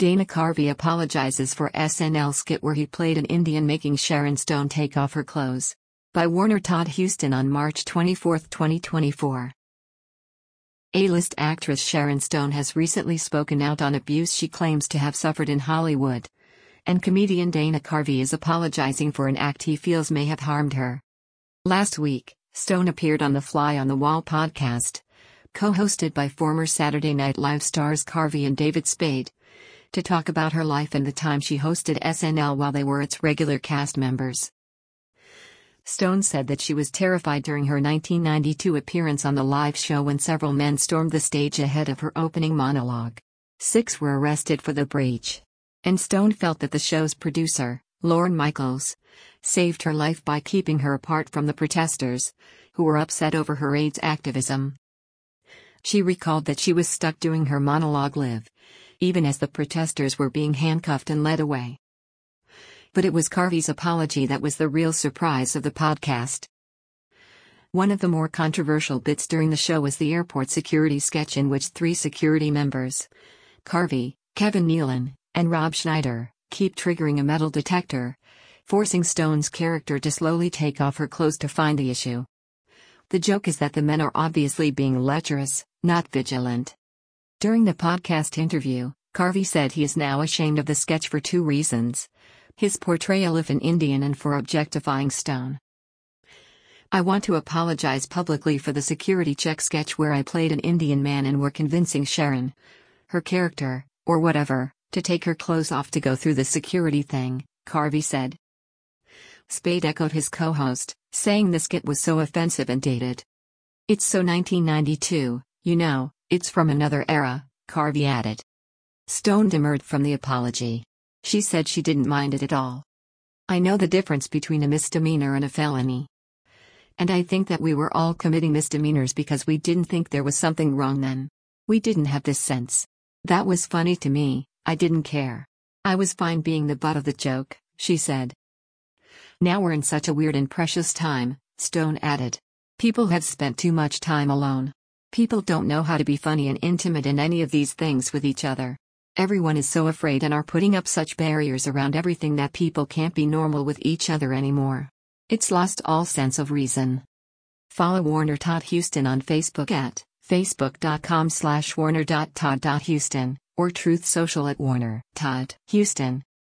Dana Carvey apologizes for SNL skit where he played an Indian making Sharon Stone take off her clothes. By Warner Todd Huston on March 24, 2024. A-list actress Sharon Stone has recently spoken out on abuse she claims to have suffered in Hollywood. And comedian Dana Carvey is apologizing for an act he feels may have harmed her. Last week, Stone appeared on the Fly on the Wall podcast, co-hosted by former Saturday Night Live stars Carvey and David Spade, to talk about her life and the time she hosted SNL while they were its regular cast members. Stone said that she was terrified during her 1992 appearance on the live show when several men stormed the stage ahead of her opening monologue. 6 were arrested for the breach. And Stone felt that the show's producer, Lorne Michaels, saved her life by keeping her apart from the protesters, who were upset over her AIDS activism. She recalled that she was stuck doing her monologue live, even as the protesters were being handcuffed and led away. But it was Carvey's apology that was the real surprise of the podcast. One of the more controversial bits during the show was the airport security sketch in which 3 security members, Carvey, Kevin Nealon, and Rob Schneider, keep triggering a metal detector, forcing Stone's character to slowly take off her clothes to find the issue. The joke is that the men are obviously being lecherous, not vigilant. During the podcast interview, Carvey said he is now ashamed of the sketch for 2 reasons: his portrayal of an Indian and for objectifying Stone. "I want to apologize publicly for the security check sketch where I played an Indian man and were convincing Sharon, her character, or whatever, to take her clothes off to go through the security thing," Carvey said. Spade echoed his co-host, saying the skit was so offensive and dated. "It's so 1992, you know, it's from another era," Carvey added. Stone demurred from the apology. She said she didn't mind it at all. "I know the difference between a misdemeanor and a felony. And I think that we were all committing misdemeanors because we didn't think there was something wrong then. We didn't have this sense. That was funny to me, I didn't care. I was fine being the butt of the joke," she said. "Now we're in such a weird and precious time," Stone added. "People have spent too much time alone. People don't know how to be funny and intimate in any of these things with each other. Everyone is so afraid and are putting up such barriers around everything that people can't be normal with each other anymore. It's lost all sense of reason." Follow Warner Todd Huston on Facebook at facebook.com/warner.todd.huston or Truth Social at Warner Todd Huston.